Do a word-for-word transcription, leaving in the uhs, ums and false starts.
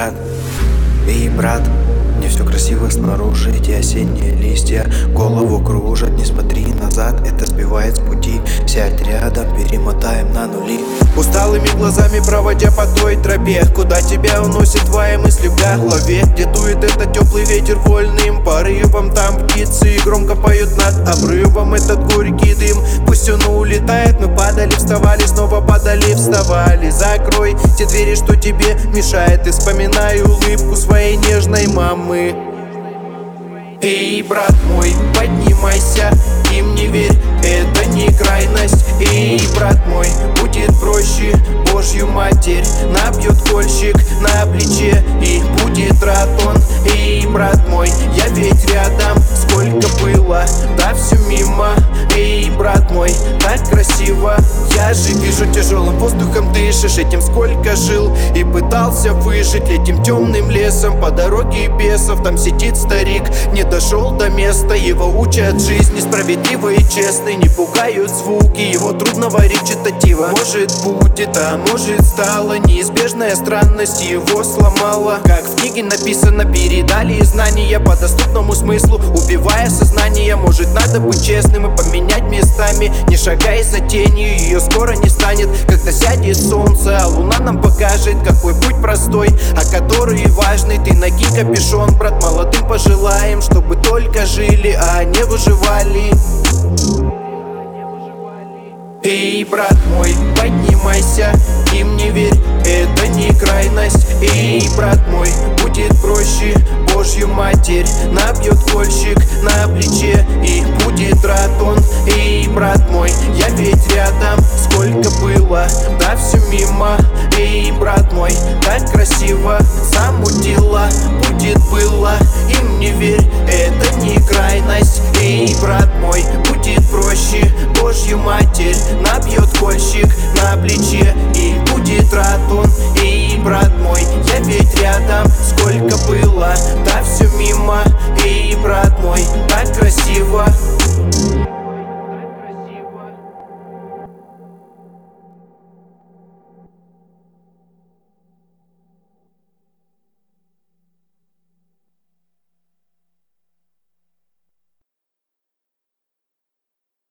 брат, эй, брат, не все красиво снаружи, эти осенние листья голову кружат. Не смотри назад, это сбивает с пути. Сядь рядом, перемотаем на нули. Усталыми глазами проводя по той тропе, куда тебя уносит твои мысли в голове. Где дует этот теплый ветер вольным порывом, там птицы громко поют над обрывом. Этот горький дым, пусть он улетает. Мы падали, вставали, снова падали, вставали. Закрой те двери, что тебе мешает, и вспоминай улыбку своей нежной мамы. Эй, брат мой, поднимайся, им не верь, это не крайность. Эй, брат мой, будет проще, Божью Матерь набьет кольщик на плече, и будет рад он. Эй, брат мой, я ведь рядом, сколько было, да все мимо. Эй, брат мой, так красиво, я же вижу, тяжелым воздухом дышишь. Этим сколько жил и пытался выжить, этим темным лесом по дороге бесов. Там сидит старик, не дошел до места, его учат жизни справедливой и честной. Не пугают звуки его трудного речитатива. Может будет, а может стала неизбежная странность, его сломала. Как в книге написано, передали знания по доступному смыслу, убивая сознание. Может надо быть честным и поменять местами, не шагай за тенью, ее скоро не станет. Когда сядет солнце, а луна нам покажет, какой путь простой, а который важный. Ты накинь капюшон, брат, молодым пожелаем, чтобы только жили, а не выживали. Эй, брат мой, поднимайся, им не верь, это не крайность. Эй, брат мой, будет проще, Божью Матерь набьет кольщик на плече, и будет рад он. Эй, брат мой, я ведь рядом, сколько было, да все мимо. Эй, брат мой, так красиво замутила, будет было, им не верь, это не крайность. Эй, брат мой, будет проще, Божью Матерь набьет кольщик на плече, и будет рад он. Эй,